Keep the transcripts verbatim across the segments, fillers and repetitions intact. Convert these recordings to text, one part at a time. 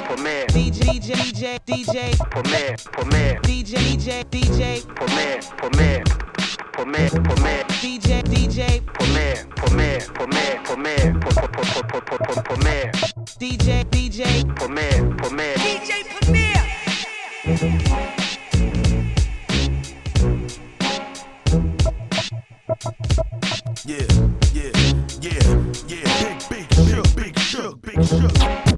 Premier, DJ, DJ, DJ, Premier, Premier, DJ, DJ, DJ, Premier, Premier, Premier, Premier, DJ, DJ, Premier, Premier, Premier, Premier, Premier, DJ, DJ, Premier, Premier, D J Premier. Yeah, yeah, yeah, yeah. Big, big, shook, big, shook, big, shook.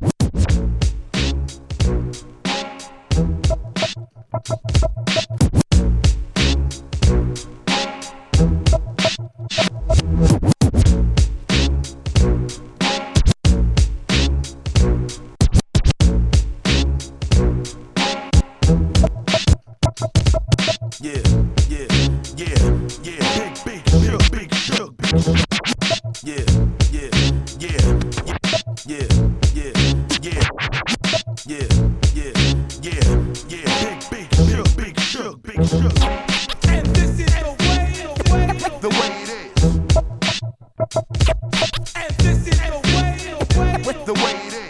Yeah, yeah, yeah, yeah. Big, big, shook, big, shook, big, shook. Yeah, yeah, yeah, yeah, yeah, yeah, yeah, yeah, yeah, yeah. Big, big, shook, big, shook, big, shook. And this is the way, the way, The way it is, and this is the way, the way, the way it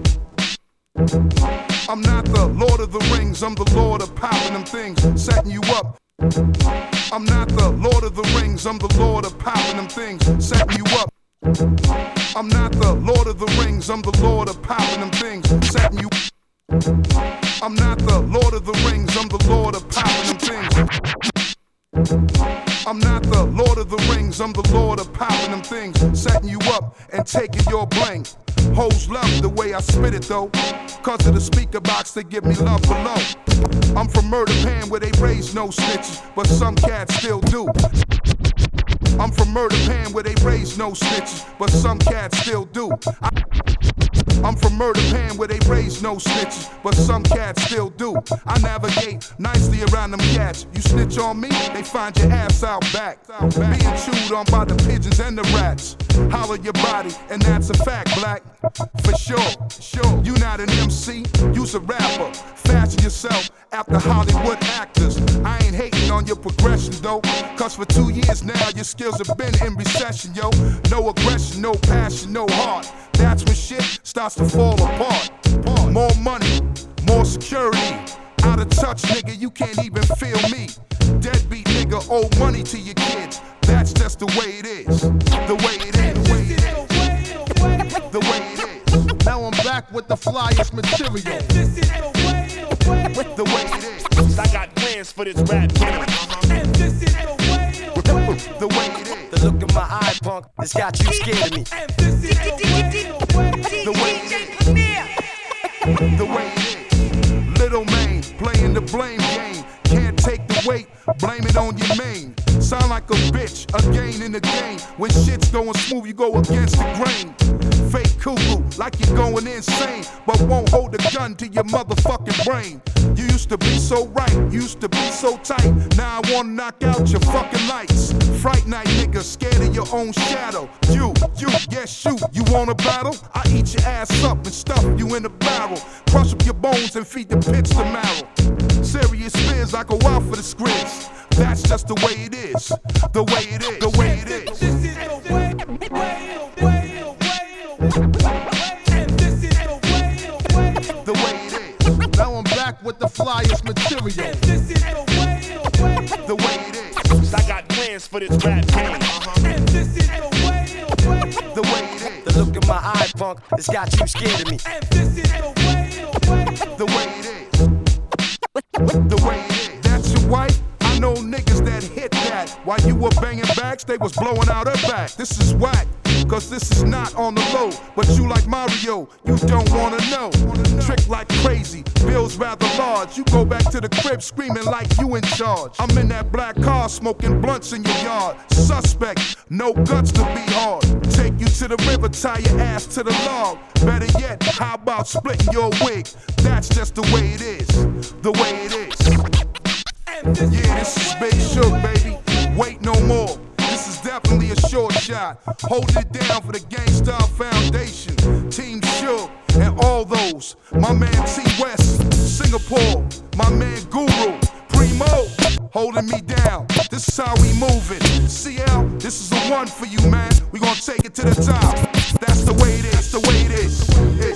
is. I'm not the Lord of the Rings, I'm the Lord of popping them things, setting you up. I'm not the Lord of the Rings, I'm the Lord of popping them things, setting you up. I'm not the Lord of the Rings, I'm the Lord of popping them things, setting you. I'm not the Lord of the Rings, I'm the Lord of popping them things. I'm not the Lord of the Rings, I'm the Lord of popping them things, setting you up and taking your bling. Hoes love the way I spit it though, cause of the speaker box they give me love below. I'm from Murder Pan where they raise no snitches, but some cats still do. I'm from Murder Pan where they raise no snitches, but some cats still do. I I'm from Murder Pan where they raise no snitches, but some cats still do. I navigate nicely around them cats. You snitch on me, they find your ass out back. Being chewed on by the pigeons and the rats. Holler your body, and that's a fact, black. For sure, sure. You not an M C, you's a rapper. Fashion yourself after Hollywood actors. I ain't hating on your progression though, cause for two years now your skills have been in recession, yo. No aggression, no passion, no heart. That's when shit starts to fall apart. More money, more security. Out of touch, nigga, you can't even feel me. Deadbeat nigga owe money to your kids. That's just the way it is. The way it is. The way it is. The way it is. Now I'm back with the flyest material. and this is the way, the way, The way it is. I got plans for this rap game. and this is the way, the way, The way it is. The look in my eye, punk, it's got you scared of me. and this is the way, the way, The way it is. The way it is. Little Maine playing the blame game. Can't take the weight, blame it on your main. Sound like a bitch, again and again. When shit's going smooth, you go against the grain. Fake cuckoo, like you're going insane, but won't hold a gun to your motherfucking brain. You used to be so right, used to be so tight. Now I wanna knock out your fucking lights. Fright night nigga, scared of your own shadow. You, you, yes you, you wanna battle? I eat your ass up and stuff you in a barrel. Crush up your bones and feed the pits to marrow. Serious fears, I go out for the scripts. That's just the way it is. The way it is. The way it is. this is the way, the way, the way, the way, and this is the way, the way, The way it is. Now I'm back with the flyest material. and this is the way, the way, The way it is. I got plans for this rap game. and this is the way, the way, The way it The is. look in my eye, punk, it's got you scared of me. and this is the way, the way, The way it is. The way it is. That's your wife? I know niggas that hit that. While you were banging backs, they was blowing out her back. This is whack, cause this is not on the low. But you like Mario, you don't wanna know. Trick like crazy, bills rather large. You go back to the crib screaming like you in charge. I'm in that black car smoking blunts in your yard. Suspect, no guts to be hard. Take you to the river, tie your ass to the log. Better yet, how about splitting your wig? That's just the way it is. The way it is. and this Yeah, this is Big Shook, baby. Wait no more. This is definitely a short shot. Hold it down for the Gangstar Foundation. Team Shook and all those. My man T West, Singapore. My man Guru, Primo, holding me down. This is how we move it. C L, this is a one for you, man. We gonna take it to the top. That's the way it is. The way it is. Yeah.